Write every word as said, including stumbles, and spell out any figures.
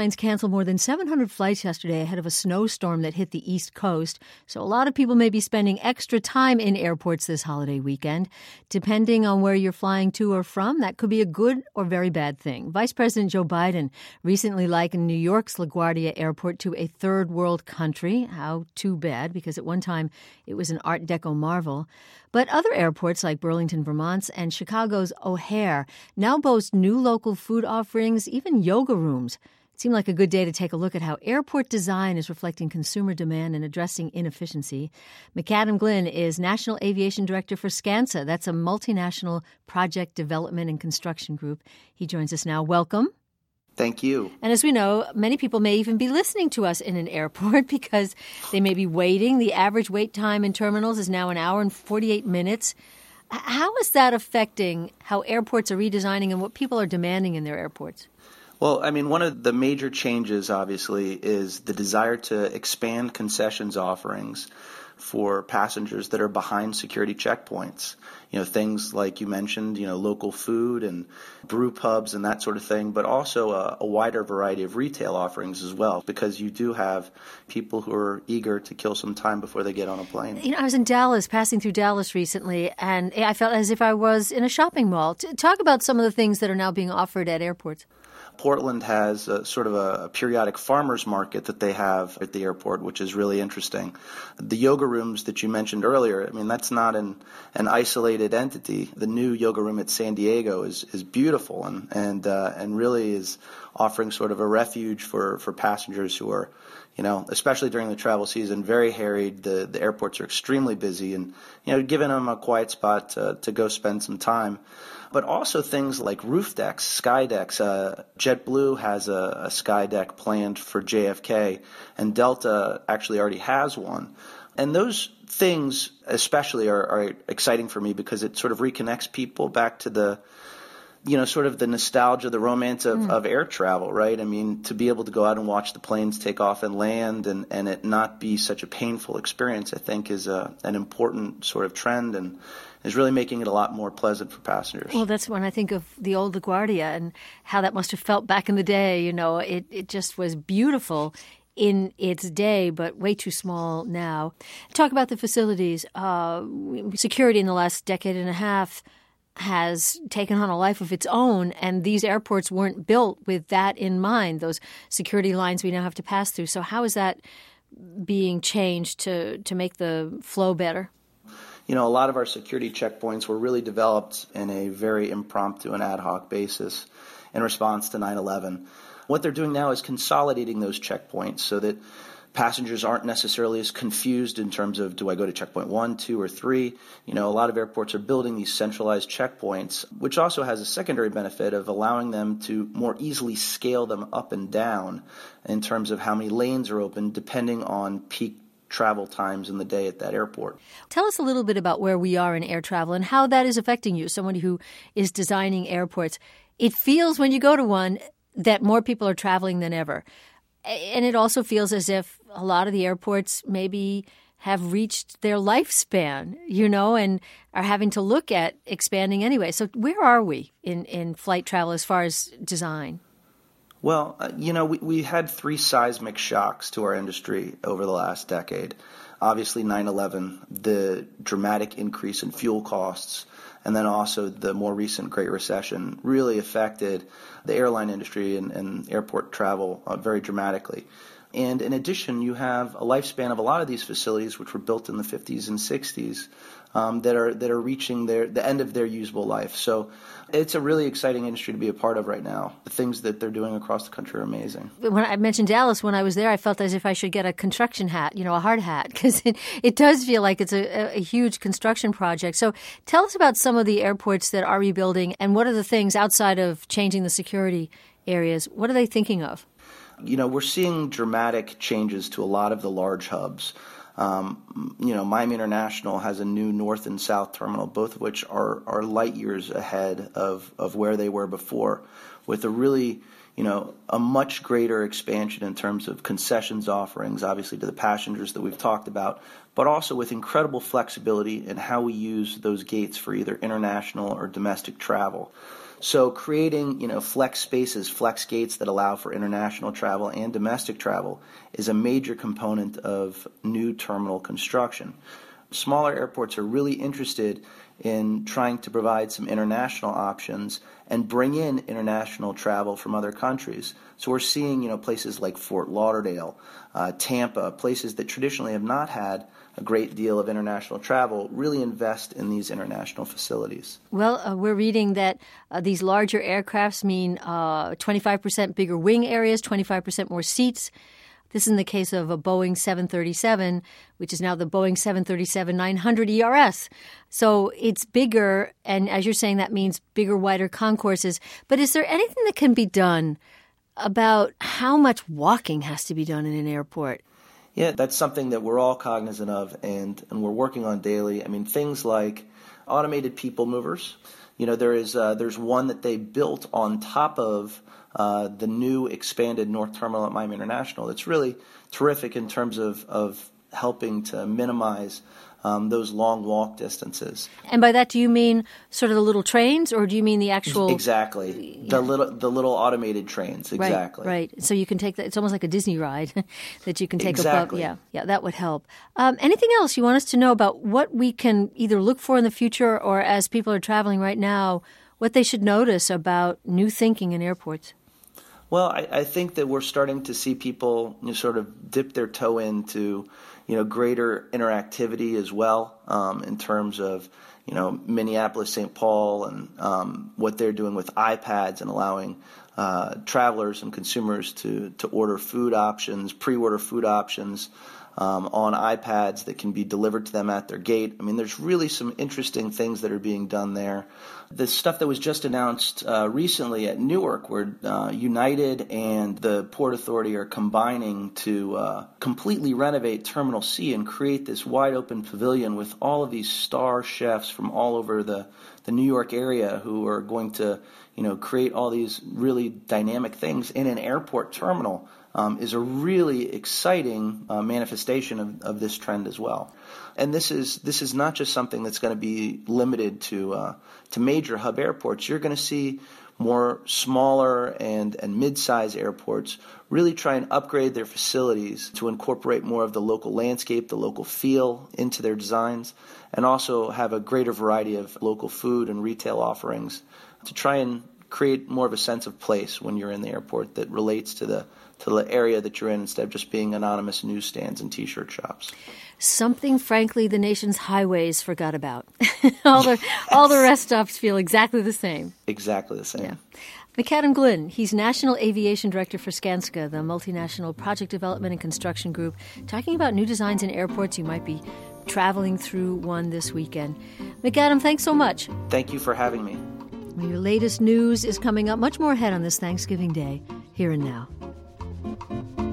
Airlines canceled more than seven hundred flights yesterday ahead of a snowstorm that hit the East Coast. So a lot of people may be spending extra time in airports this holiday weekend. Depending on where you're flying to or from, that could be a good or very bad thing. Vice President Joe Biden recently likened New York's LaGuardia Airport to a third world country. How too bad, because at one time it was an Art Deco marvel. But other airports like Burlington, Vermont, and Chicago's O'Hare now boast new local food offerings, even yoga rooms. It seemed like a good day to take a look at how airport design is reflecting consumer demand and addressing inefficiency. McAdam Glynn is National Aviation Director for SCANSA. That's a multinational project development and construction group. He joins us now. Welcome. Thank you. And as we know, many people may even be listening to us in an airport because they may be waiting. The average wait time in terminals is now an hour and forty-eight minutes. How is that affecting how airports are redesigning and what people are demanding in their airports? Well, I mean, one of the major changes, obviously, is the desire to expand concessions offerings for passengers that are behind security checkpoints. You know, things like you mentioned, you know, local food and brew pubs and that sort of thing, but also a, a wider variety of retail offerings as well, because you do have people who are eager to kill some time before they get on a plane. You know, I was in Dallas, passing through Dallas recently, and I felt as if I was in a shopping mall. Talk about some of the things that are now being offered at airports. Portland has a, sort of a, a periodic farmers market that they have at the airport, which is really interesting. The yoga rooms that you mentioned earlier, I mean, that's not an, an isolated entity. The new yoga room at San Diego is, is beautiful and and uh, and really is offering sort of a refuge for, for passengers who are, you know, especially during the travel season, very harried. The the airports are extremely busy, and you know, giving them a quiet spot to, to go spend some time. But also things like roof decks, sky decks. Uh, JetBlue has a, a sky deck planned for J F K, and Delta actually already has one. And those things especially are, are exciting for me because it sort of reconnects people back to the, you know, sort of the nostalgia, the romance of, mm. of air travel, right? I mean, to be able to go out and watch the planes take off and land and, and it not be such a painful experience, I think is a, an important sort of trend and is really making it a lot more pleasant for passengers. Well, that's when I think of the old LaGuardia and how that must have felt back in the day. You know, it, it just was beautiful in its day, but way too small now. Talk about the facilities. Uh, security in the last decade and a half has taken on a life of its own, and these airports weren't built with that in mind, those security lines we now have to pass through. So how is that being changed to, to make the flow better? You know, a lot of our security checkpoints were really developed in a very impromptu and ad hoc basis in response to nine eleven. What they're doing now is consolidating those checkpoints so that passengers aren't necessarily as confused in terms of, do I go to checkpoint one, two, or three? You know, a lot of airports are building these centralized checkpoints, which also has a secondary benefit of allowing them to more easily scale them up and down in terms of how many lanes are open depending on peak travel times in the day at that airport. Tell us a little bit about where we are in air travel and how that is affecting you, somebody who is designing airports. It feels when you go to one that more people are traveling than ever. And it also feels as if a lot of the airports maybe have reached their lifespan, you know, and are having to look at expanding anyway. So where are we in, in flight travel as far as design? Well, uh, you know, we, we had three seismic shocks to our industry over the last decade. Obviously, nine eleven, the dramatic increase in fuel costs, and then also the more recent Great Recession really affected the airline industry and, and airport travel uh, very dramatically. And in addition, you have a lifespan of a lot of these facilities, which were built in the fifties and sixties, um, that are that are reaching their the end of their usable life. So it's a really exciting industry to be a part of right now. The things that they're doing across the country are amazing. When I mentioned Dallas, when I was there, I felt as if I should get a construction hat, you know, a hard hat, because it, it does feel like it's a, a huge construction project. So tell us about some of the airports that are rebuilding, and what are the things outside of changing the security areas? What are they thinking of? You know, we're seeing dramatic changes to a lot of the large hubs. Um, you know, Miami International has a new north and south terminal, both of which are, are light years ahead of, of where they were before, with a really, you know, a much greater expansion in terms of concessions offerings, obviously to the passengers that we've talked about, but also with incredible flexibility in how we use those gates for either international or domestic travel. So creating, you know, flex spaces, flex gates that allow for international travel and domestic travel is a major component of new terminal construction. Smaller airports are really interested in trying to provide some international options and bring in international travel from other countries. So we're seeing, you know, places like Fort Lauderdale, uh, Tampa, places that traditionally have not had a great deal of international travel, really invest in these international facilities. Well, uh, we're reading that uh, these larger aircrafts mean uh, twenty-five percent bigger wing areas, twenty-five percent more seats. This is in the case of a Boeing seven thirty-seven, which is now the Boeing seven thirty-seven nine hundred E R S. So it's bigger, and as you're saying, that means bigger, wider concourses. But is there anything that can be done about how much walking has to be done in an airport? Yeah, that's something that we're all cognizant of and, and we're working on daily. I mean, things like automated people movers. You know, there is uh, there's one that they built on top of uh, the new expanded North Terminal at Miami International. That's really terrific in terms of, of helping to minimize um, those long walk distances. And by that, do you mean sort of the little trains, or do you mean the actual? Exactly, yeah. the little the little automated trains. Exactly. Right, right. So you can take that. It's almost like a Disney ride that you can take exactly. above. Yeah, yeah, that would help. Um, anything else you want us to know about what we can either look for in the future, or as people are traveling right now, what they should notice about new thinking in airports? Well, I, I think that we're starting to see people, you know, sort of dip their toe into, you know, greater interactivity as well, um, in terms of, you know, Minneapolis, Saint Paul, and um, what they're doing with iPads and allowing uh, travelers and consumers to, to order food options, pre-order food options um, on iPads that can be delivered to them at their gate. I mean, there's really some interesting things that are being done there. The stuff that was just announced uh, recently at Newark, where uh, United and the Port Authority are combining to uh, completely renovate Terminal C and create this wide-open pavilion with all of these star chefs from all over the, the New York area who are going to, you know, create all these really dynamic things in an airport terminal, um, is a really exciting uh, manifestation of, of this trend as well. And this is this is not just something that's going to be limited to uh, to major hub airports. You're going to see more smaller and, and mid-size airports really try and upgrade their facilities to incorporate more of the local landscape, the local feel into their designs, and also have a greater variety of local food and retail offerings to try and create more of a sense of place when you're in the airport that relates to the to the area that you're in, instead of just being anonymous newsstands and T-shirt shops. Something, frankly, the nation's highways forgot about. all the yes. all the rest stops feel exactly the same. Exactly the same. Yeah. McAdam Glynn, he's National Aviation Director for Skanska, the multinational project development and construction group, talking about new designs in airports. You might be traveling through one this weekend. McAdam, thanks so much. Thank you for having me. Well, your latest news is coming up much more ahead on this Thanksgiving Day, here and now.